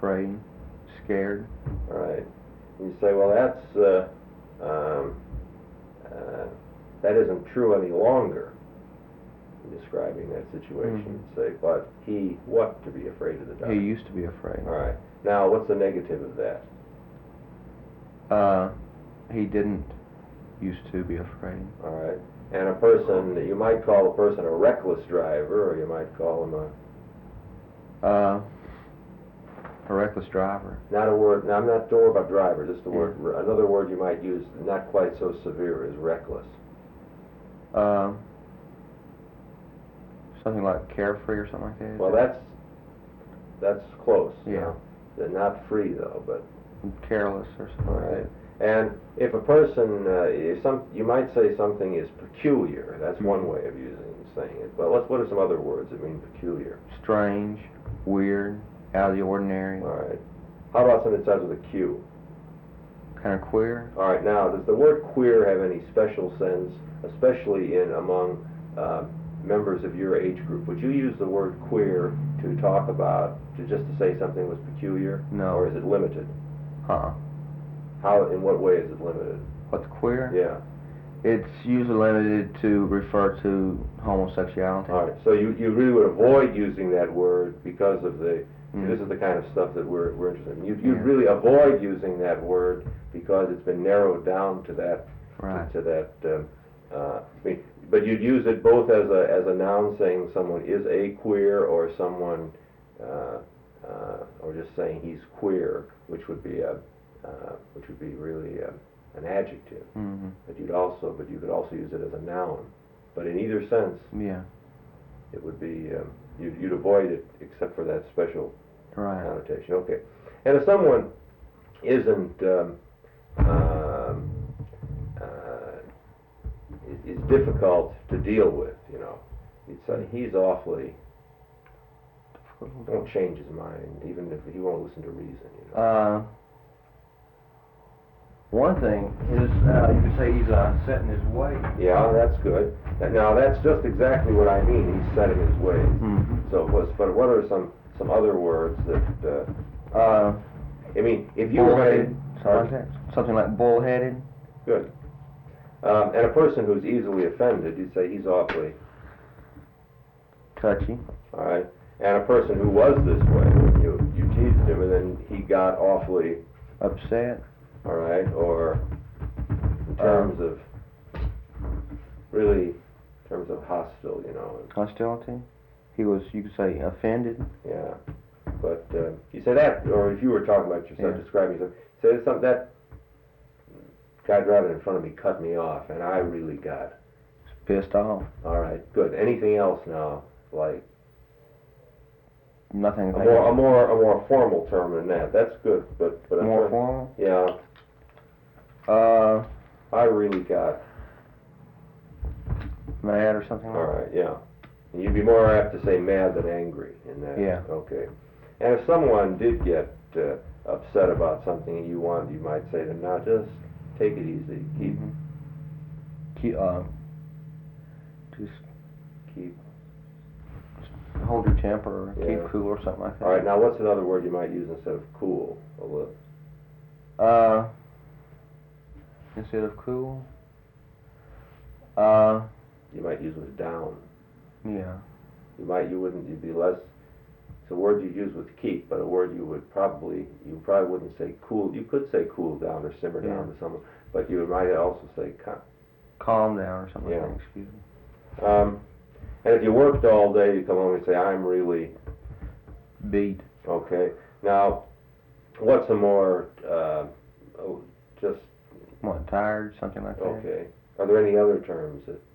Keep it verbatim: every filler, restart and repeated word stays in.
afraid, scared. All right. You say, well, that's uh, um, uh, that isn't true any longer. Describing that situation, Mm-hmm. say, but he what to be afraid of the dark? He used to be afraid. All right. Now, what's the negative of that? Uh, he didn't used to be afraid. All right. And a person, you might call a person a reckless driver, or you might call him a... Uh, a reckless driver. Not a word, now I'm not talking about driver, just the Yeah. word, another word you might use, not quite so severe, is reckless. Uh, something like carefree or something like that. Well, that's, that's close. Yeah. Now. They're not free, though, but... Careless or something All like right. that. And if a person, uh, if some, you might say something is peculiar. That's Mm-hmm. one way of using saying it. But let's, what are some other words that mean peculiar? Strange, weird, out of the ordinary. All right. How about something that starts with a Q? Kind of queer. All right. Now, does the word queer have any special sense, especially in among uh, members of your age group? Would you use the word queer to talk about, to just to say something was peculiar? No. Or is it limited? Huh. How? In what way is it limited? What's queer? Yeah. It's usually limited to refer to homosexuality. All right, so you, you really would avoid using that word because of the, Mm. this is the kind of stuff that we're, we're interested in. You, you'd Yeah. really avoid using that word because it's been narrowed down to that, Right. to that, um, uh, I mean, but you'd use it both as a, as a noun saying someone is a queer or someone, uh, uh, or just saying he's queer, which would be a, uh, which would be really a, an adjective. Mm-hmm. But you'd also, but you could also use it as a noun. But in either sense, Yeah. it would be, um, you'd, you'd avoid it except for that special Right. connotation. Okay. And if someone isn't, um, um, uh, is, is difficult to deal with, you know, you'd say he's awfully, won't change his mind, even if he won't listen to reason, you know. Uh, one thing is, uh, you could say he's uh, set in his way. Yeah, that's good. And now that's just exactly what I mean. He's set in his ways. Mm-hmm. So, what's, but what are some some other words that? Uh, Uh, I mean, if you were bullheaded, going something like that. Something like bullheaded. good, um, and a person who's easily offended, you'd say he's awfully Touchy. all right. And a person who was this way, you you teased him, and then he got awfully Upset. all right, or in terms of really, in terms of hostile, you know. Hostility. He was, you could say, offended. Yeah, but uh, you say that, or if you were talking about yourself, Yeah. describing yourself, say something that guy driving in front of me cut me off, and I really got. Pissed off. All right, good. Anything else now, like Nothing. a more a more a more formal term than that? That's good, but but I'm more trying- formal. Yeah, Uh, I really got. mad or something. All like right, yeah. And you'd be more apt to say mad than angry in that. Yeah. Okay. And if someone did get uh, upset about something and you want, you might say to them, now just take it easy. Keep, Mhm. Keep, uh, just keep. hold your temper, or Yeah. keep cool or something like that. All right, now what's another word you might use instead of cool? A little. Uh, instead of cool. Uh, You might use with down. yeah. You might, you wouldn't, you'd be less, it's a word you use with keep, but a word you would probably, you probably wouldn't say cool. You could say cool down or simmer down Yeah. to someone, but you might also say calm. Calm down or something Yeah. like that. Excuse me. Um, and if you worked all day, you come home and say, I'm really, Beat. okay. Now, what's a more, uh, oh, just, What, tired? Something like that. okay. Are there any other terms that